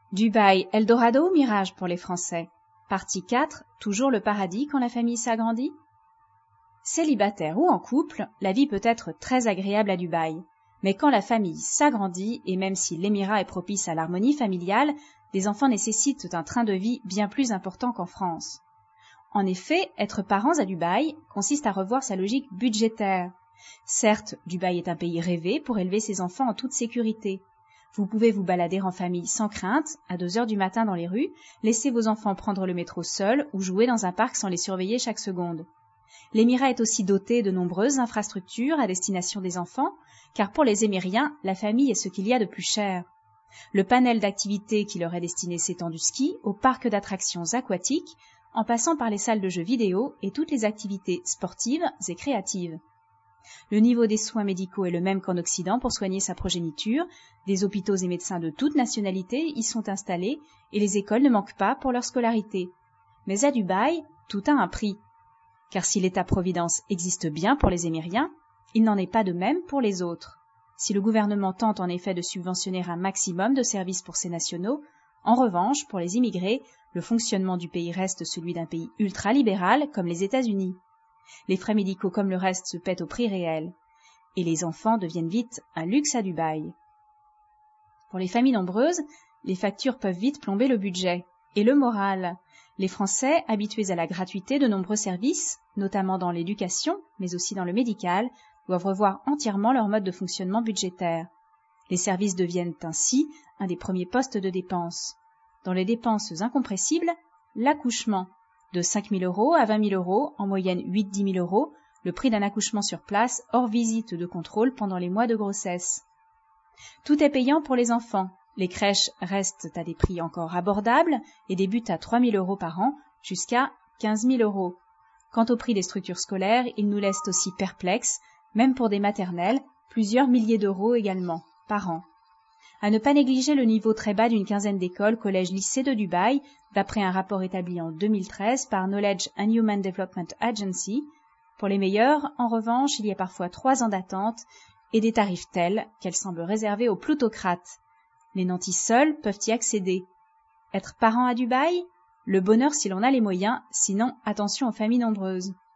Dubaï, Eldorado ou mirage pour les Français? Partie 4, toujours le paradis quand la famille s'agrandit? Célibataire ou en couple, la vie peut être très agréable à Dubaï. Mais quand la famille s'agrandit, et même si l'émirat est propice à l'harmonie familiale, des enfants nécessitent un train de vie bien plus important qu'en France. En effet, être parents à Dubaï consiste à revoir sa logique budgétaire. Certes, Dubaï est un pays rêvé pour élever ses enfants en toute sécurité. Vous pouvez vous balader en famille sans crainte, à 2 heures du matin dans les rues, laisser vos enfants prendre le métro seuls ou jouer dans un parc sans les surveiller chaque seconde. L'émirat est aussi doté de nombreuses infrastructures à destination des enfants, car pour les Émiriens, la famille est ce qu'il y a de plus cher. Le panel d'activités qui leur est destiné s'étend du ski au parc d'attractions aquatiques, en passant par les salles de jeux vidéo et toutes les activités sportives et créatives. Le niveau des soins médicaux est le même qu'en Occident pour soigner sa progéniture, des hôpitaux et médecins de toute nationalité y sont installés et les écoles ne manquent pas pour leur scolarité. Mais à Dubaï, tout a un prix. Car si l'État-providence existe bien pour les Émiriens, il n'en est pas de même pour les autres. Si le gouvernement tente en effet de subventionner un maximum de services pour ses nationaux, en revanche, pour les immigrés, le fonctionnement du pays reste celui d'un pays ultralibéral comme les États-Unis. Les frais médicaux comme le reste se paient au prix réel. Et les enfants deviennent vite un luxe à Dubaï. Pour les familles nombreuses, les factures peuvent vite plomber le budget. Et le moral. Les Français, habitués à la gratuité de nombreux services, notamment dans l'éducation, mais aussi dans le médical, doivent revoir entièrement leur mode de fonctionnement budgétaire. Les services deviennent ainsi un des premiers postes de dépenses. Dans les dépenses incompressibles, l'accouchement. De 5 000 € à 20 000 €, en moyenne 8-10 000 €, le prix d'un accouchement sur place, hors visite de contrôle pendant les mois de grossesse. Tout est payant pour les enfants. Les crèches restent à des prix encore abordables et débutent à 3 000 € par an jusqu'à 15 000 €. Quant au prix des structures scolaires, ils nous laissent aussi perplexes, même pour des maternelles, plusieurs milliers d'euros également, par an. À ne pas négliger le niveau très bas d'une quinzaine d'écoles, collèges, lycées de Dubaï, d'après un rapport établi en 2013 par Knowledge and Human Development Agency. Pour les meilleurs, en revanche, il y a parfois 3 ans d'attente et des tarifs tels qu'elles semblent réservées aux plutocrates. Les nantis seuls peuvent y accéder. Être parent à Dubaï? Le bonheur si l'on a les moyens, sinon attention aux familles nombreuses.